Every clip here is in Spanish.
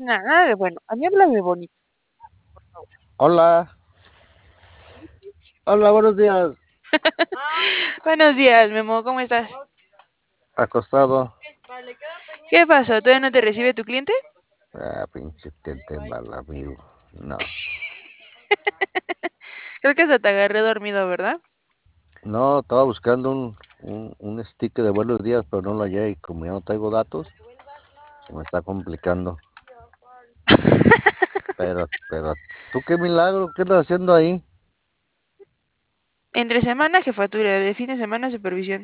Nada de bueno. A mí háblame bonito, por favor. Hola, hola, buenos días. Buenos días, Memo, ¿cómo estás? Acostado. ¿Qué pasó? ¿Todavía no te recibe tu cliente? Ah, pinche tente mal amigo. No, Creo que hasta te agarré dormido, ¿verdad? no, estaba buscando un sticker de buenos días, pero no lo hallé y como ya no traigo datos, se me está complicando. Pero, ¿tú qué milagro? ¿Qué estás haciendo ahí? Entre semana, jefatura, de fin de semana, supervisión.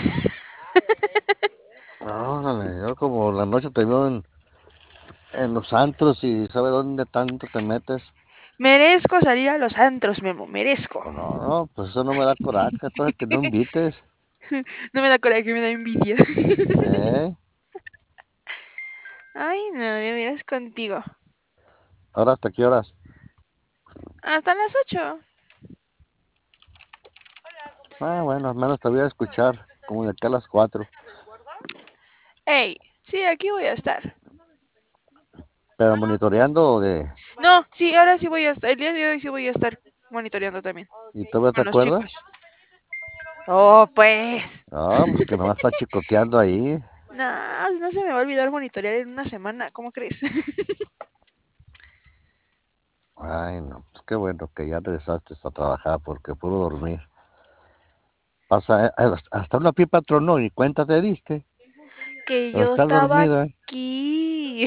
Órale, yo como la noche te veo en los antros y sabe dónde tanto te metes. Merezco salir a los antros, Memo, merezco. No, no, pues eso no me da coraje, cosa que no invites. No me da coraje, me da envidia. ¿Eh? Ay, no, de veras contigo. ¿Ahora hasta qué horas? Hasta las 8. Ah, bueno, al menos te voy a escuchar, como de acá a las 4. Ey, sí, aquí voy a estar. Pero monitoreando o de... No, sí, ahora sí voy a estar. El día de hoy sí voy a estar monitoreando también. ¿Y todavía te Con los chicos. acuerdas? Oh, pues. Ah, pues que nomás está chicoteando ahí. No, no se me va a olvidar monitorear en una semana. ¿Cómo crees? Ay, no, pues qué bueno que ya regresaste a trabajar porque pudo dormir. Pasa, hasta una pipa tronó y cuenta te diste. Que Pero yo estás estaba dormida. aquí.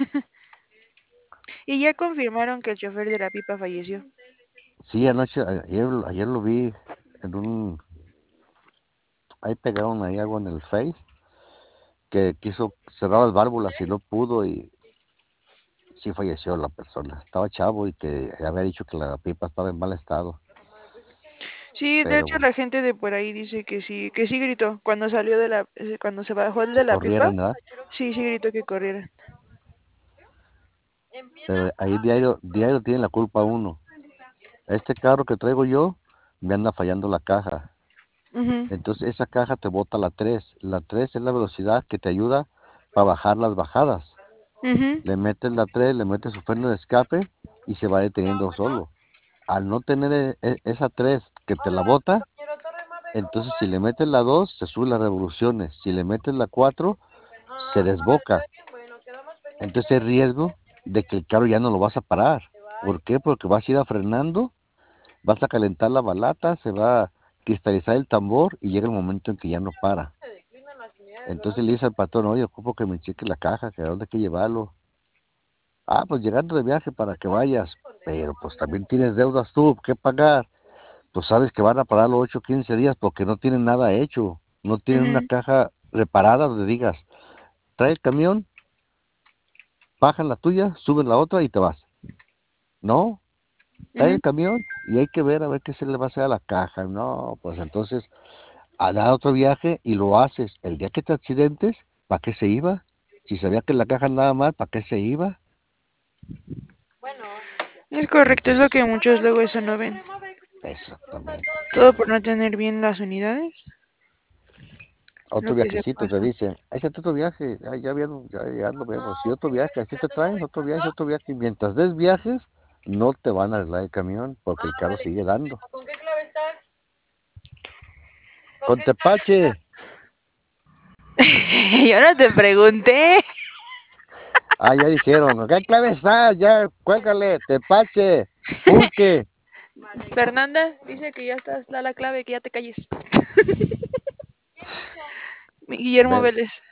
Y ya confirmaron que el chofer de la pipa falleció. Sí, anoche, ayer lo vi en un... Ahí pegaron ahí algo en el Face que quiso cerrar las válvulas y no pudo y sí falleció la persona. Estaba chavo y que había dicho que la pipa estaba en mal estado. Sí, de Pero hecho bueno, la gente de por ahí dice que sí gritó cuando salió de la, cuando se bajó el de que la pipa. corrieran, ¿verdad? Sí, sí gritó que corriera. Pero ahí diario tiene la culpa uno. Este carro que traigo yo me anda fallando la caja. Mhm, Entonces esa caja te bota la 3. La 3 es la velocidad que te ayuda para bajar las bajadas. mhm, Le metes la 3, le metes su freno de escape y se va deteniendo solo. Al no tener esa 3 que te la bota, entonces si le metes la 2 se suben las revoluciones. Si le metes la 4 se desboca. Entonces hay riesgo de que el carro ya no lo vas a parar. ¿Por qué? Porque vas a ir a frenando, vas a calentar la balata, se va a cristalizar el tambor y llega el momento en que ya no para. Entonces le dice al patrón, oye, ocupo que me cheque la caja, que a dónde hay que llevarlo. Ah, pues llegando de viaje para que vayas, pero pues también tienes deudas tú que pagar. Pues sabes que van a parar los 8 o 15 días porque no tienen nada hecho, no tienen una mhm, caja reparada donde digas, trae el camión, bajan la tuya, suben la otra y te vas. No, trae mhm. el camión y hay que ver a ver qué se le va a hacer a la caja. No, pues entonces a dar otro viaje y lo haces. El día que te accidentes, ¿para qué se iba? Si sabía que la caja andaba mal, ¿para qué se iba? Es correcto, es lo que Entonces, muchos luego eso no ven. exactamente. Todo por no tener bien las unidades. Lo Otro que se viajecito te pasa. dicen, échate otro viaje, ya lo vemos. Y otro viaje, así te traen, otro viaje. Y mientras des viajes, no te van a arreglar el camión porque el carro sigue dando. Con Tepache. Yo no te pregunté. Ah, ya dijeron, ¿qué clave está? Ya, cuélgale, Tepache, pulque. Fernanda dice que ya está la clave, que ya te calles. Guillermo ¿Ves? Vélez.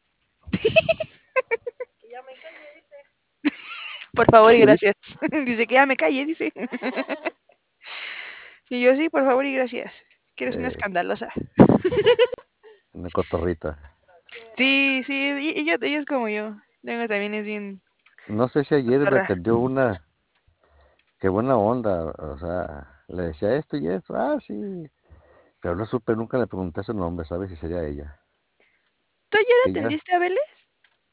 Por favor y ¿Qué dice? gracias. Dice que ya me calle, dice. Y yo sí, por favor y gracias. Que eres una Eh, escandalosa. una cotorrita. Sí, sí, ella es como yo. Luego también es bien No sé si ayer me cotorra. atendió una, qué buena onda, o sea, le decía esto y esto, ah, sí, pero no supe, nunca le pregunté su nombre, ¿sabes si sería ella? ¿Tú ayer Que ya, atendiste a Vélez?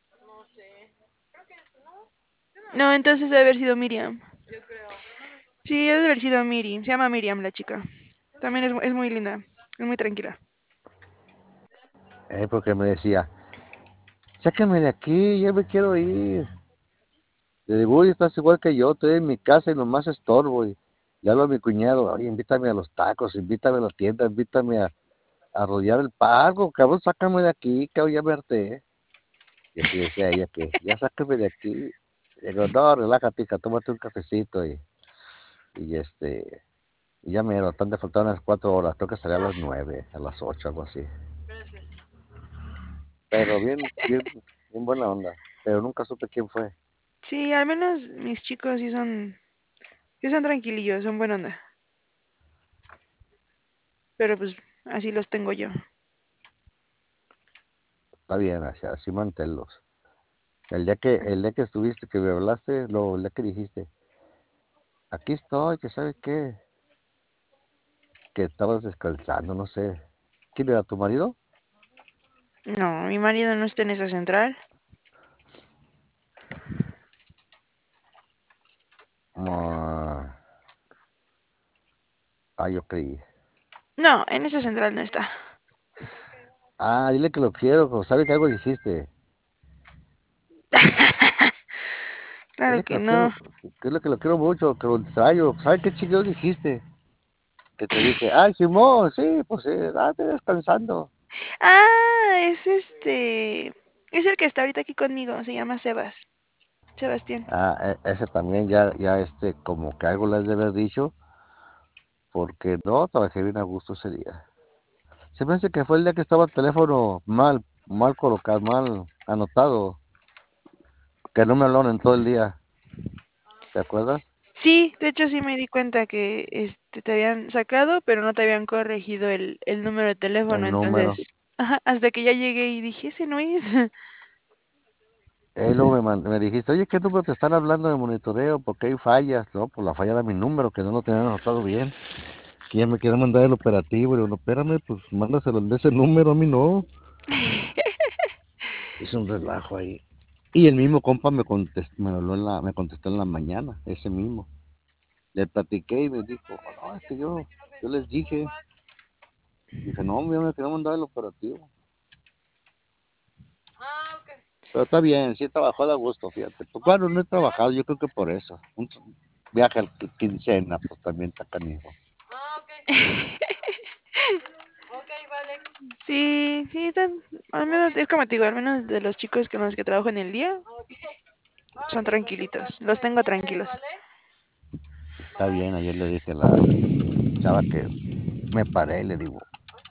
No, entonces debe haber sido Miriam. Sí, debe haber sido Miri. Se llama Miriam la chica. También es muy linda. Es muy tranquila. porque me decía, sáquenme de aquí, ya me quiero ir. Le digo, uy, estás igual que yo, estoy en mi casa y nomás estorbo. Y le hablo a mi cuñado, oye, invítame a los tacos, invítame a la tienda, invítame a rodear el pago, cabrón, sácame de aquí, cabrón, ya me harté. Y así decía ella que, ya sácame de aquí. Le digo, no, relájate, hija, tómate un cafecito y y ya me están de faltar unas 4 horas, tengo que salir a las 9, a las 8, algo así. Pero bien, bien, bien buena onda. Pero nunca supe quién fue. Sí, al menos mis chicos sí son tranquilillos, son buena onda. Pero pues así los tengo yo. Está bien, así manténlos. El día que estuviste, que me hablaste, el día que dijiste, aquí estoy, que sabe qué, que estabas descansando, no sé. ¿Quién era tu marido? No, mi marido no está en esa central. Ah, yo creí. No, en esa central no está. Dile que lo quiero, sabe que algo dijiste. Claro Dile que que lo no. quiero, dile que lo quiero mucho, que lo extraño. ¿Sabe qué chingados dijiste? Que te dije, ay, Simón, sí, pues sí, date descansando. Ah, es es el que está ahorita aquí conmigo, se llama Sebastián. Ese también ya, como que algo le has de haber dicho, porque no, trabajé bien a gusto ese día. Se me hace que fue el día que estaba el teléfono mal colocado, mal anotado, que no me hablaron en todo el día, ¿te acuerdas? Sí, de hecho sí me di cuenta que te habían sacado, pero no te habían corregido el número de teléfono, El número. entonces, ajá, hasta que ya llegué y dije, ese no es. Luego me dijiste, oye, ¿qué número te están hablando de monitoreo? Porque hay fallas, ¿no? Pues la falla era mi número, que no lo tenían anotado bien. Que ya me quieren mandar el operativo. Y digo, no, espérame, pues mándaselo de ese número, a mí no. Hice un relajo ahí. Y el mismo compa me contestó en la mañana, ese mismo. Le platiqué y me dijo, no, es que yo les dije. Dije, no, hombre, me quería mandar el operativo. Pero está bien, sí trabajó de gusto, fíjate. Pues bueno, no he trabajado, yo creo que por eso. Un viaje al quincena, pues también está canijo. Sí, sí, al menos es como te digo, al menos de los chicos con los que trabajo en el día, son tranquilitos, los tengo tranquilos. Está bien, ayer le dije a la chava que me paré y le digo,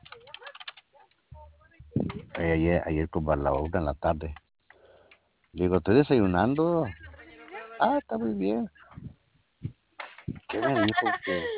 ayer como a la 1 de la tarde. Le digo, estoy desayunando. Está muy bien. ¿Qué me dijo?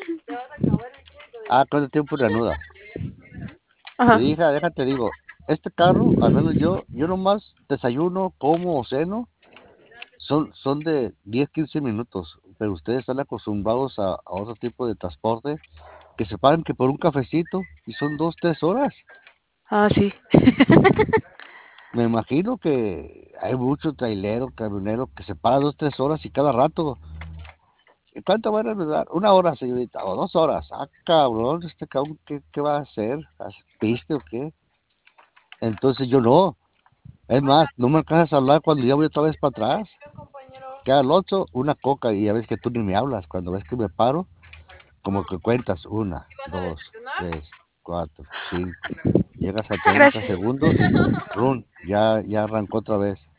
¿Cuánto tiempo reanudas? Le Ajá. dije, déjate, digo, este carro, al menos yo nomás desayuno, como o ceno, son de 10 15 minutos, pero ustedes están acostumbrados a otro tipo de transporte que se pagan que por un cafecito y son 2 3 horas. Ah, sí. Me imagino que hay muchos traileros, camioneros que se paran 2 3 horas y cada rato. ¿Y cuánto van a dar? 1 hora, señorita, o 2 horas. Cabrón, este cabrón, ¿qué va a hacer? ¿Piste o qué? Entonces yo no. Es más, no me alcanzas a hablar cuando ya voy otra vez para atrás. Que al 8, una coca y ya ves que tú ni me hablas. Cuando ves que me paro, como que cuentas 1 2 3 4 5. Llegas a Ah, 30 gracias. segundos, run, ya arrancó otra vez.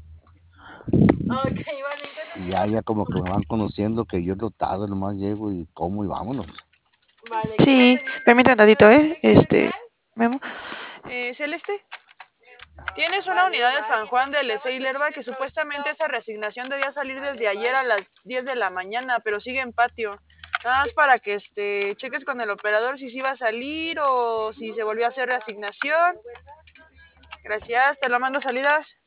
Y ya como que me van conociendo que yo he notado, nomás llego y como y vámonos. Sí, permítame tantito, ¿eh? Memo. Celeste, tienes una unidad de San Juan del Lerba que supuestamente esa reasignación debía salir desde ayer a las 10 de la mañana, pero sigue en patio. Nada más para que cheques con el operador si sí va a salir o si se volvió a hacer reasignación. Gracias, te lo mando salidas.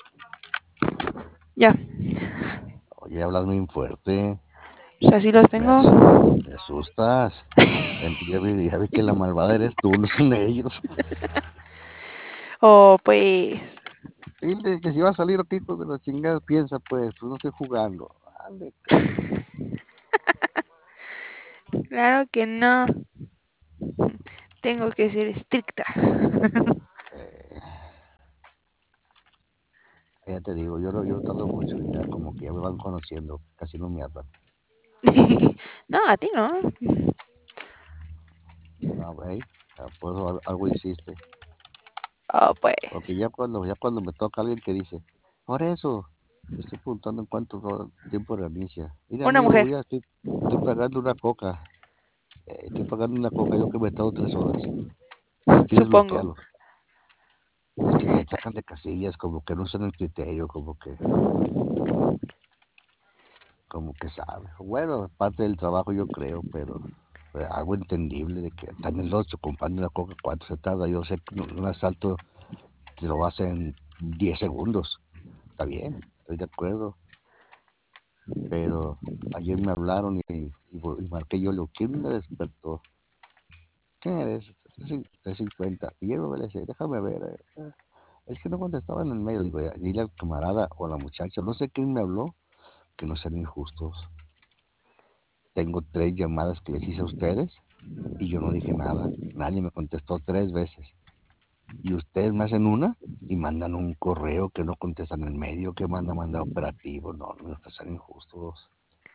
Ya, Oye, hablas muy fuerte, pues así los me, tengo. as- me asustas. Ya vi que la malvada eres tú, no son ellos. Oh, pues, Dile que si va a salir aquí con de la chingada, piensa pues no estoy jugando. Ande, cabrón. claro que no. Tengo que ser estricta. Eh, Ya te digo, yo no tardo mucho, ya como que ya me van conociendo, casi no me hablan. No, a ti no. Ah, güey, pues algo hiciste. Oh, pues. Porque ya cuando me toca alguien que dice, por eso, te estoy preguntando en cuánto tiempo reinicia. Mira, Una amigo, mujer, ya estoy pagando una coca. Estoy pagando una coca, yo que me he estado 3 horas. Si quieres, supongo. bloquealo. Es que se sacan de casillas, como que no usan el criterio, como que sabe. Bueno, parte del trabajo yo creo, pero algo entendible de que también los comprando una coca, ¿cuánto se tarda? Yo sé que un asalto te lo hacen en 10 segundos. Está bien, estoy de acuerdo. Pero ayer me hablaron y marqué yo, ¿quién me despertó? ¿Quién eres? 350. Y yo le decía, déjame ver. Es que no contestaba en el medio. Digo, dile al camarada o a la muchacha, no sé quién me habló, que no sean injustos. Tengo 3 llamadas que les hice a ustedes y yo no dije nada. Nadie me contestó 3 veces. Y ustedes me hacen una y mandan un correo que no contestan en el medio, que manda operativo. No, no sean injustos.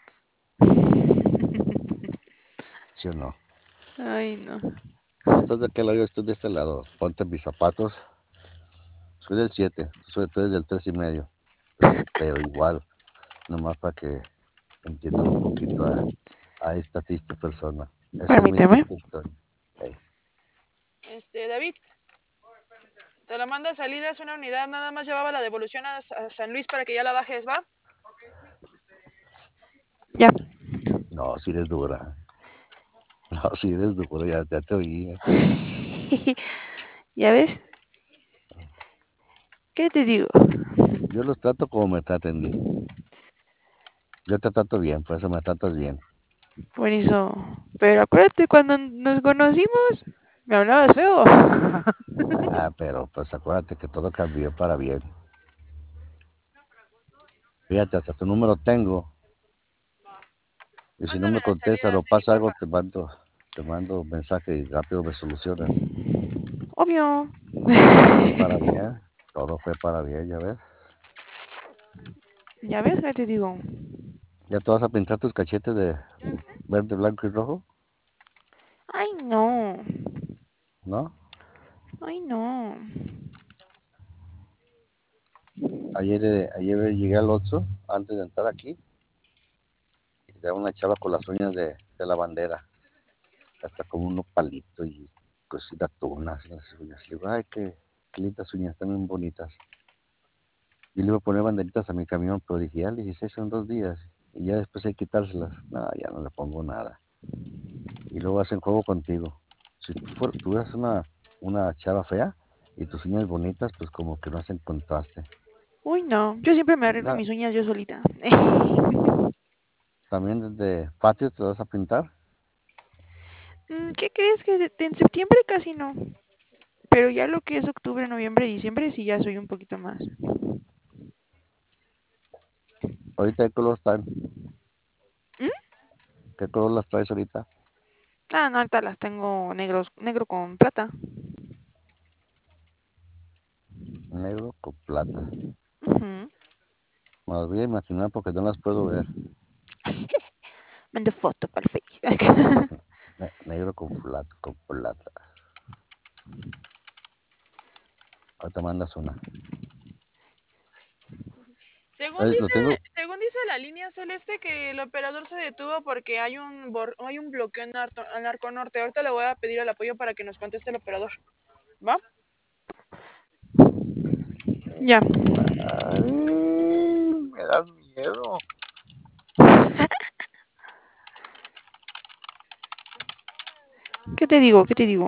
¿Sí o no? Ay, no. Tú estás de aquel lado, yo estoy de este lado. Ponte mis zapatos. Soy del 7, tú eres del 3 y medio. Pero igual, nomás para que entiendan un poquito a esta triste persona. Esa es mi Permíteme. triste historia. Hey, David, te la manda a salida, es una unidad, nada más llevaba la devolución a San Luis para que ya la bajes, ¿va? Ya. no, si eres dura. No, si eres dura, ya te oí. ¿Ya ves? ¿Qué te digo? Yo los trato como me traten, Di. Yo te trato bien, por eso me tratas bien. Por eso. Pero acuérdate, cuando nos conocimos, me hablabas feo. Ah, pero pues acuérdate que todo cambió para bien. Fíjate, hasta tu número tengo. Y si no Mándame me la contestas salida, o Celi, pasa algo, porfa. te mando un mensaje y rápido me solucionas. Obvio. Todo fue para bien, todo fue para bien, ya ves. ¿Ya ves? ¿Qué te digo? ¿Ya te vas a pintar tus cachetes de verde, blanco y rojo? Ay, no. ¿No? Ay, no. Ayer llegué al Oxxo antes de entrar aquí y te una chava con las uñas de la bandera, hasta como unos palitos y cositas tunas en las uñas. Le digo, ay, qué lindas uñas, están bien bonitas. Y le iba a poner banderitas a mi camión, pero dije, ya 16 son 2 días y ya después hay que quitárselas. No, ya no le pongo nada. Y luego hacen juego contigo. Si tuvieras una chava fea y tus uñas bonitas, pues como que no hacen contraste. Uy, no. Yo siempre me arreglo Ah, mis uñas yo solita. también desde patio te vas a pintar. ¿Qué crees que en septiembre casi no? Pero ya lo que es octubre, noviembre, diciembre, sí ya soy un poquito más. Ahorita, ¿qué color están? ¿Mm? ¿Qué color las traes ahorita? Ah, no, ahorita las tengo negro con plata. Negro con plata. Ujú. Me voy a imaginar porque no las puedo ver. Mando foto para el Face. Negro con plata. Ahorita mandas una. Según Lo dice, tengo. según dice la línea celeste que el operador se detuvo porque hay un bloqueo en Arco Norte. Ahorita le voy a pedir el apoyo para que nos conteste el operador. ¿Va? Ya. Ay, me das miedo. ¿Qué te digo? ¿Qué te digo?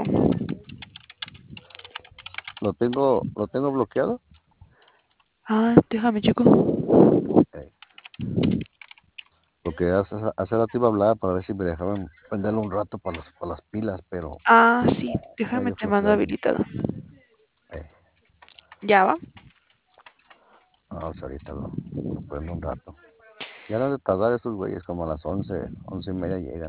Lo tengo bloqueado. Ah, déjame, chico. Eh, Porque hace rato iba a hablar para ver si me dejaban prenderlo un rato para las pilas, pero Ah, sí. me Déjame, dio te mando flojera. habilitado. Eh, Ya va. no, si ahorita lo prendo un rato. Ya no han de tardar esos güeyes, como a las 11, 11:30 llegan.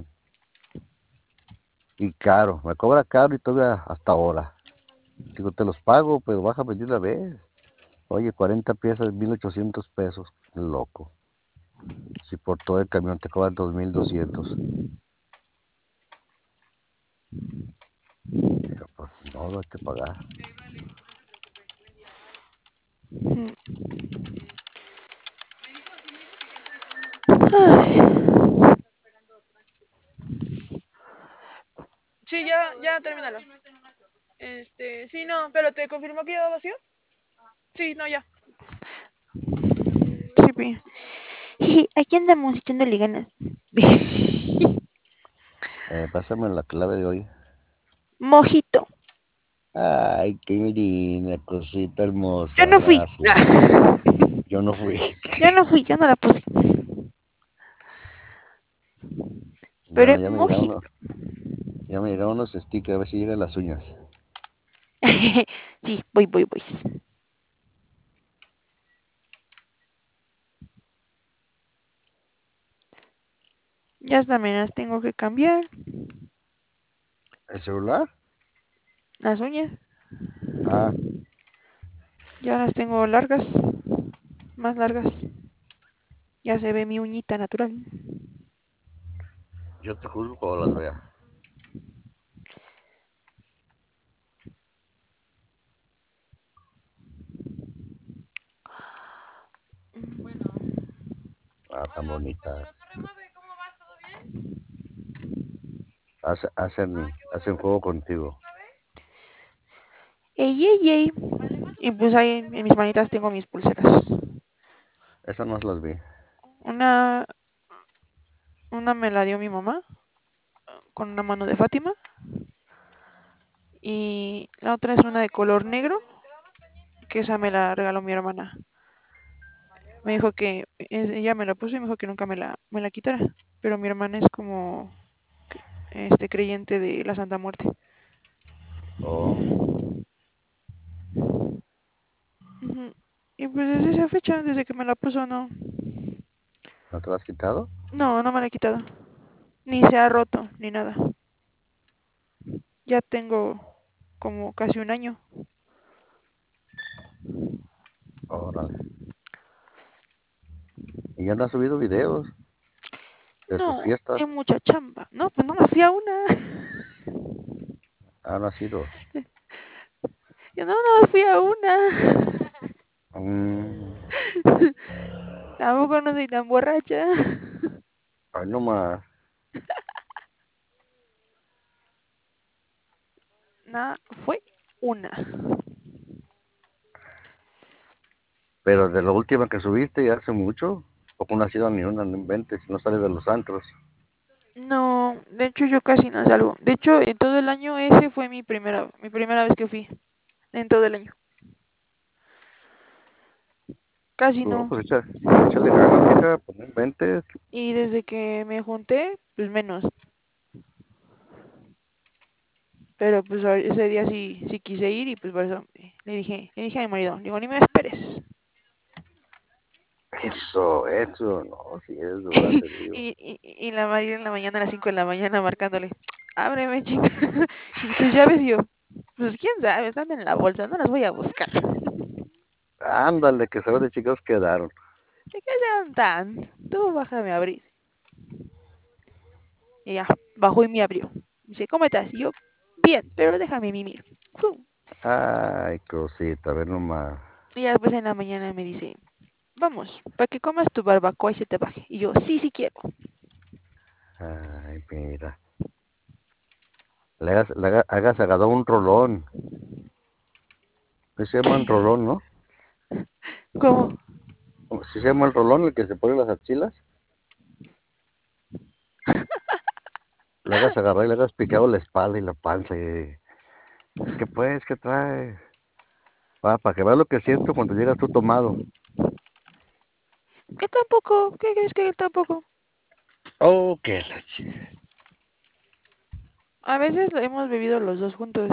Y caro, me cobra caro y todavía hasta ahora. Digo, te los pago, pero bájame de una vez. Oye, 40 piezas, 1,800 pesos. Loco. Si por todo el camión te cobran 2,200. Pero pues no, lo hay que pagar. Ay. Sí, ya termínalo. Sí, no, pero te confirmó que ya va vacío. Sí, no, ya. Sí, pi. Aquí andamos echándole ganas. Pásame la clave de hoy. Mojito. Ay, qué linda cosita Yo hermosa, no fui. gracias. Yo no fui. Yo no fui, yo no la puse. Pero Bueno, es mojito. ya me llegaron unos stickers, a ver si llegan las uñas. Sí, voy. Ya también las tengo que cambiar. ¿El celular? Las uñas. Ah, Ya las tengo largas. Más largas. Ya se ve mi uñita natural. yo te juro cuando las vea. Ah, tan bonitas. Hacen juego contigo. Ey. Y pues ahí en mis manitas tengo mis pulseras. Esas no las vi. Una, una me la dio mi mamá con una mano de Fátima. Y la otra es una de color negro, que esa me la regaló mi hermana. Me dijo que ella me la puso y me dijo que nunca me la quitara. Pero mi hermana es como creyente de la Santa Muerte. Oh, Ujú. Y pues desde esa fecha, desde que me la puso, no. ¿no te las has quitado? No me la he quitado. Ni se ha roto, ni nada. Ya tengo como casi un año. Órale. Y ya no has subido videos de tus No, fiestas. es mucha chamba. No, pues no me fui a una. Ah, no has ido. Yo no me fui a una. Mm, Tampoco no soy tan borracha. ay, no más. Nada, fue una. Pero de la última que subiste ya hace mucho. Poco no has ido ni una, no inventes, no sales de los antros. No, de hecho yo casi no salgo. De hecho, en todo el año ese fue mi primera vez que fui. En todo el año. Casi No, no. pues échale ganas, mija, pues no inventes. Y desde que me junté, pues menos. Pero pues ese día sí quise ir y pues por eso le dije a mi marido, digo, ni me esperes. Eso, no, si eres dura, te digo. Y la María en la mañana a las 5 de la mañana marcándole, ábreme, chica. Y tus llaves y yo, pues quién sabe, están en la bolsa, no las voy a buscar. Ándale, que sabes de chicos quedaron. ¿De qué sean tan? Tú bájame a abrir. Y ya, bajó y me abrió. Dice, ¿cómo estás? Y yo, bien, pero déjame mimir. ¡Fum! Ay, cosita, a ver nomás. Y ya después en la mañana me dice, vamos, para que comas tu barbacoa y se te baje. Y yo, sí quiero. Ay, mira. Hagas agarrado un rolón. ¿Qué se llama un rolón, no? ¿Cómo? ¿Sí se llama el rolón el que se pone en las axilas? Le hagas agarrar y le hagas picado la espalda y la panza. ¿Qué pues? ¿Qué traes? Para que veas lo que siento cuando llegas tú tomado. ¿Qué tampoco? ¿Qué crees que él tampoco? Oh, qué la A veces lo hemos bebido los dos juntos,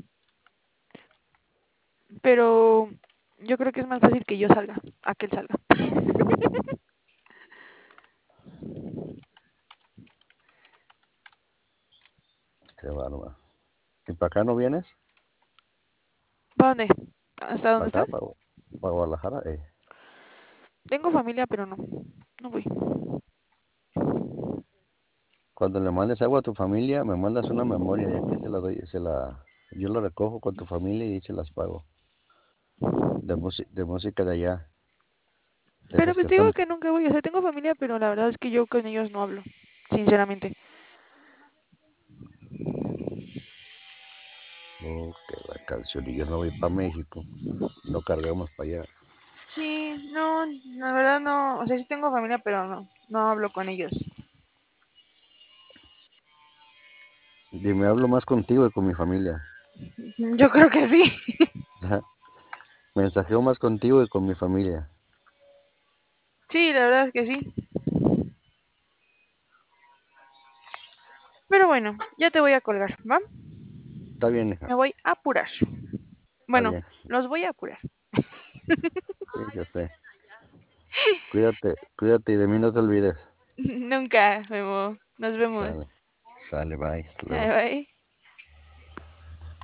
pero yo creo que es más fácil que yo salga, a que él salga. Qué bárbaro. ¿Y para acá no vienes? ¿Para dónde? ¿Hasta dónde ¿Para acá? estás? para Guadalajara. Tengo familia, pero no. No voy. Cuando le mandes agua a tu familia, me mandas una memoria y aquí se la doy, yo la recojo con tu familia y se las pago. De música de allá, de Pero esas pues que te digo están, que nunca voy. O sea, tengo familia, pero la verdad es que yo con ellos no hablo. Sinceramente. oh, que la canción, y yo no voy para México, no cargamos para allá. Sí, no, la verdad no. O sea, sí tengo familia, pero no. No hablo con ellos. Dime, hablo más contigo y con mi familia. Yo creo que sí. Mensajeo más contigo y con mi familia. Sí, la verdad es que sí. Pero bueno, ya te voy a colgar, ¿va? Está bien, hija, Me voy a apurar. está Bueno, bien. los voy a apurar. Sí, yo sé. Cuídate, cuídate y de mí no te olvides. Nunca, Memo. Nos vemos. Sale, sale, bye, hasta Bye, luego. bye.